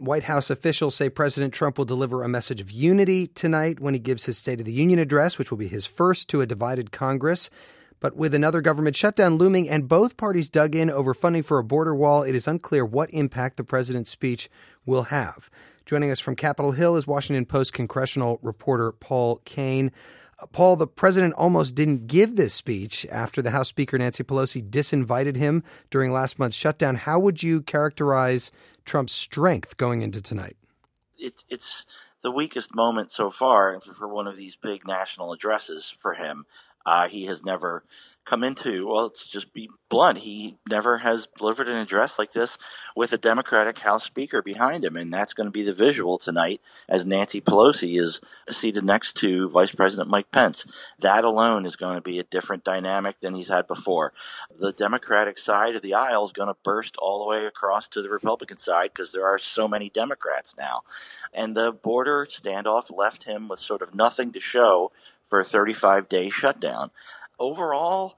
White House officials say President Trump will deliver a message of unity tonight when he gives his State of the Union address, which will be his first to a divided Congress. But with another government shutdown looming and both parties dug in over funding for a border wall, it is unclear what impact the president's speech will have. Joining us from Capitol Hill is Washington Post congressional reporter Paul Kane. Paul, the president almost didn't give this speech after the House Speaker Nancy Pelosi disinvited him during last month's shutdown. How would you characterize Trump's strength going into tonight? It's the weakest moment so far for one of these big national addresses for him. He has never come into, well, let's just be blunt, he never has delivered an address like this with a Democratic House Speaker behind him, and that's going to be the visual tonight as Nancy Pelosi is seated next to Vice President Mike Pence. That alone is going to be a different dynamic than he's had before. The Democratic side of the aisle is going to burst all the way across to the Republican side because there are so many Democrats now. And the border standoff left him with sort of nothing to show for a 35-day shutdown. Overall,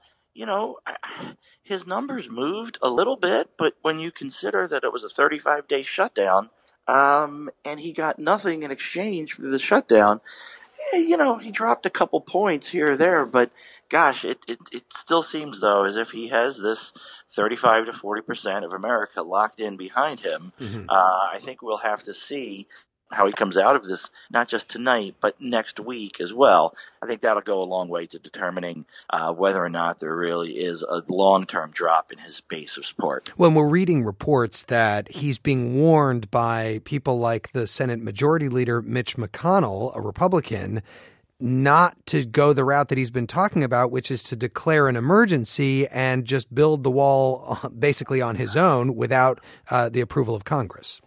his numbers moved a little bit, but when you consider that it was a 35-day shutdown, and he got nothing in exchange for the shutdown, he dropped a couple points here or there, but gosh, it still seems, though, as if he has this 35 to 40% of America locked in behind him. Mm-hmm. I think we'll have to see how he comes out of this, not just tonight, but next week as well. I think that'll go a long way to determining whether or not there really is a long-term drop in his base of support. When we're reading reports that he's being warned by people like the Senate Majority Leader Mitch McConnell, a Republican, not to go the route that he's been talking about, which is to declare an emergency and just build the wall basically on his own without the approval of Congress.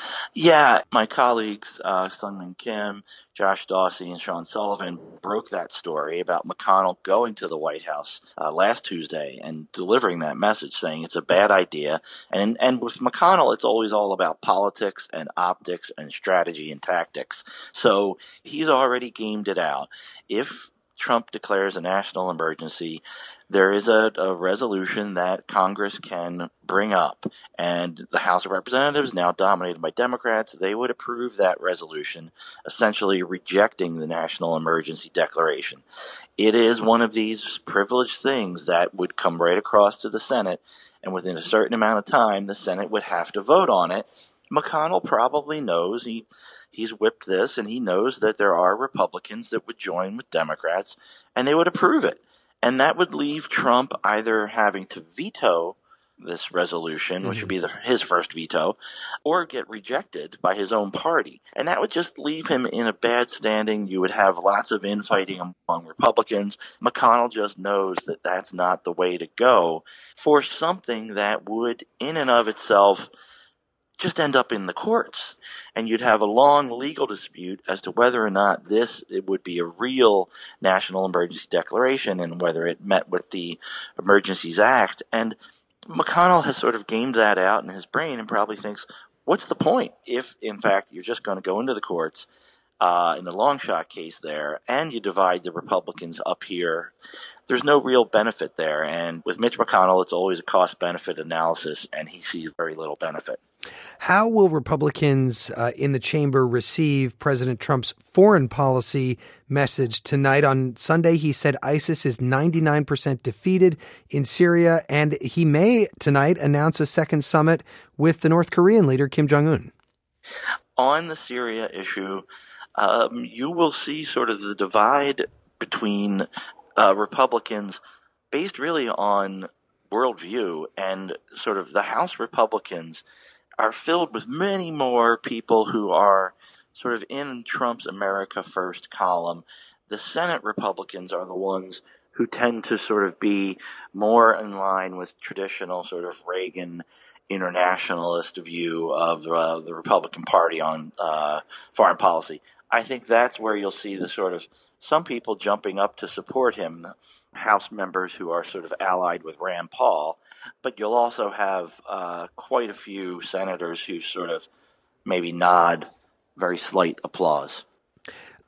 Yeah, my colleagues, Sungmin Kim, Josh Dawsey, and Sean Sullivan broke that story about McConnell going to the White House last Tuesday and delivering that message saying it's a bad idea. And with McConnell, it's always all about politics and optics and strategy and tactics. So he's already gamed it out. If Trump declares a national emergency, there is a resolution that Congress can bring up, and the House of Representatives, now dominated by Democrats, they would approve that resolution, essentially rejecting the national emergency declaration. It is one of these privileged things that would come right across to the Senate, and within a certain amount of time, the Senate would have to vote on it. McConnell probably knows he's whipped this, and he knows that there are Republicans that would join with Democrats, and they would approve it. And that would leave Trump either having to veto this resolution, which would be his first veto, or get rejected by his own party. And that would just leave him in a bad standing. You would have lots of infighting among Republicans. McConnell just knows that that's not the way to go for something that would, in and of itself, just end up in the courts, and you'd have a long legal dispute as to whether or not it would be a real national emergency declaration and whether it met with the Emergencies Act. And McConnell has sort of gamed that out in his brain and probably thinks, what's the point if, in fact, you're just going to go into the courts in the long shot case there and you divide the Republicans up here? There's no real benefit there. And with Mitch McConnell, it's always a cost-benefit analysis, and he sees very little benefit. How will Republicans in the chamber receive President Trump's foreign policy message tonight? On Sunday, he said ISIS is 99% defeated in Syria, and he may tonight announce a second summit with the North Korean leader, Kim Jong-un. On the Syria issue, you will see sort of the divide between Republicans based really on worldview, and sort of the House Republicans are filled with many more people who are sort of in Trump's America First column. The Senate Republicans are the ones who tend to sort of be more in line with traditional sort of Reagan internationalist view of the Republican Party on foreign policy. I think that's where you'll see the sort of some people jumping up to support him, House members who are sort of allied with Rand Paul, but you'll also have quite a few senators who sort of maybe nod very slight applause.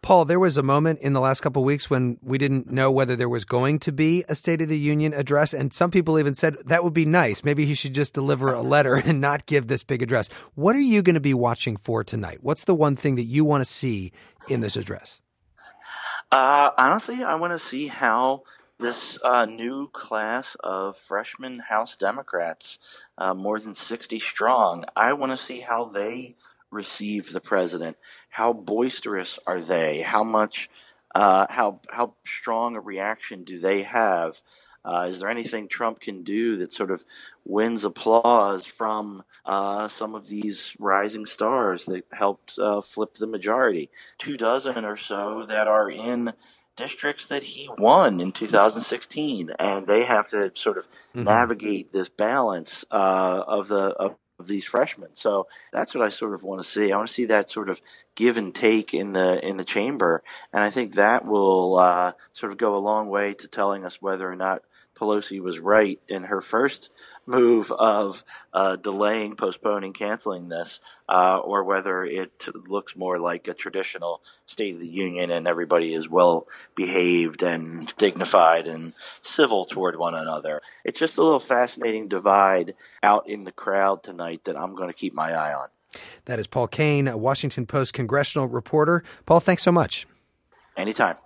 Paul, there was a moment in the last couple of weeks when we didn't know whether there was going to be a State of the Union address, and some people even said that would be nice. Maybe he should just deliver a letter and not give this big address. What are you going to be watching for tonight? What's the one thing that you want to see in this address? Honestly, I want to see how this new class of freshman House Democrats, more than 60 strong, I want to see how they receive the president. How boisterous are they? How much, how strong a reaction do they have? Is there anything Trump can do that sort of wins applause from some of these rising stars that helped flip the majority? 24 or so that are in districts that he won in 2016, and they have to sort of navigate this balance of these freshmen. So that's what I sort of want to see. I want to see that sort of give and take in the chamber, and I think that will sort of go a long way to telling us whether or not Pelosi was right in her first move of delaying, postponing, canceling this, or whether it looks more like a traditional State of the Union and everybody is well behaved and dignified and civil toward one another. It's just a little fascinating divide out in the crowd tonight that I'm going to keep my eye on. That is Paul Kane, a Washington Post congressional reporter. Paul, thanks so much. Anytime.